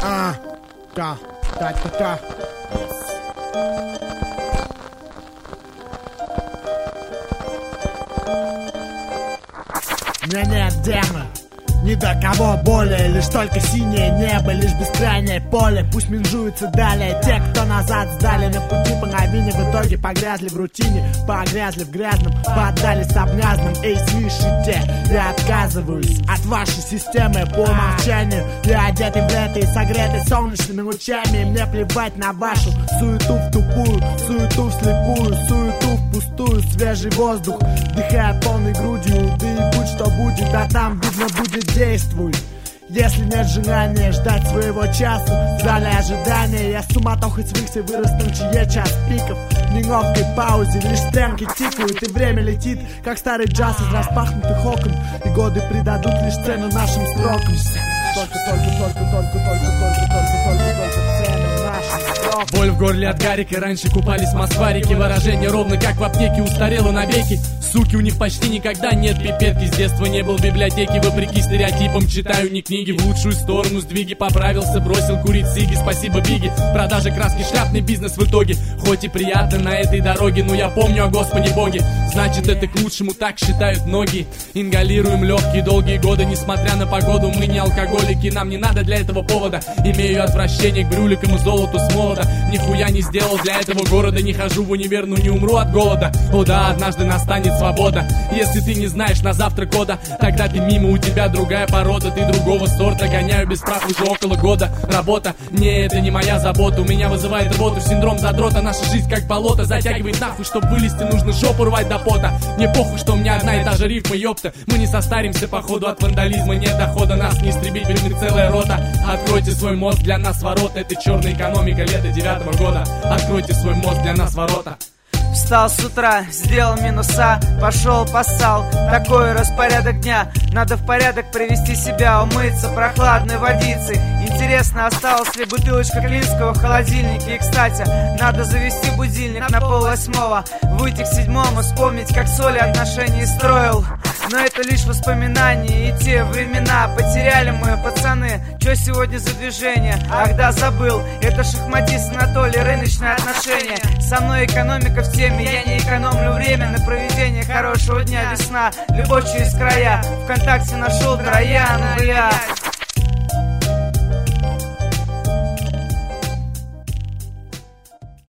Да. У меня нет дела ни до кого более, лишь только синее небо, лишь бескрайнее поле. Пусть менжуются далее те, кто назад сдали на пути по новине, в итоге погрязли в рутине, погрязли в грязном, поддались соблазнам. Эй, слышите, я отказываюсь от вашей системы по умолчанию. Я одетый в лето и согретый солнечными лучами, и мне плевать на вашу суету в тупую, суету вслепую, суету впустую. Свежий воздух, дыхая полной грудью, да и будь что будет, а там видно будет. Действуй, если нет желания ждать своего часа. В зале ожидания я суматохой свыкся, вырос на чье час пиков. В неловкой паузе лишь стрелки тикают, и время летит, как старый джаз из распахнутых окон. И годы придадут лишь цену нашим строкам. Только цену нашим строкам. Боль в горле от гарика, раньше купались москварики. Выражение ровно как в аптеке, устарело навеки. Суки, у них почти никогда нет пипетки. С детства не был в библиотеке, вопреки стереотипам читаю не книги. В лучшую сторону сдвиги, поправился, бросил курить сиги. Спасибо, Биги, продажа краски, шляпный бизнес в итоге. Хоть и приятно на этой дороге, но я помню о Господе Боге. Значит, это к лучшему, так считают многие. Ингалируем легкие долгие годы, несмотря на погоду. Мы не алкоголики, нам не надо для этого повода. Имею отвращение к брюликам и золоту с молода. Нихуя не сделал для этого города. Не хожу в универ, но не умру от голода. О да, однажды настанет свобода. Если ты не знаешь на завтра кода, тогда ты мимо, у тебя другая порода. Ты другого сорта, гоняю без прав уже около года. Работа, не, это не моя забота. У меня вызывает рвоту синдром задрота. Наша жизнь как болото, затягивает нахуй. Чтоб вылезти, нужно жопу рвать до пота. Мне похуй, что у меня одна и та же рифма, ёпта. Мы не состаримся, походу, от вандализма нет дохода. Нас не истребить, блин, целая рота. Откройте свой мозг, для нас ворота. Это черная экономика лета 9-го года. Откройте свой мозг, для нас ворота. Встал с утра, сделал минуса, пошел поссал. Такой распорядок дня. Надо в порядок привести себя, умыться прохладной водицей. Интересно, осталась ли бутылочка Клинского в холодильнике. И, кстати, надо завести будильник на 7:30, выйти к 7, вспомнить, как с Олей отношения строил. Но это лишь воспоминания, и те времена потеряли мы, пацаны. Чё сегодня за движение? Ах да, забыл. Это шахматист Анатолий, рыночные отношения. Со мной экономика в теме, я не экономлю время на проведение хорошего дня. Весна, любовь через края, ВКонтакте нашел Троян, блядь.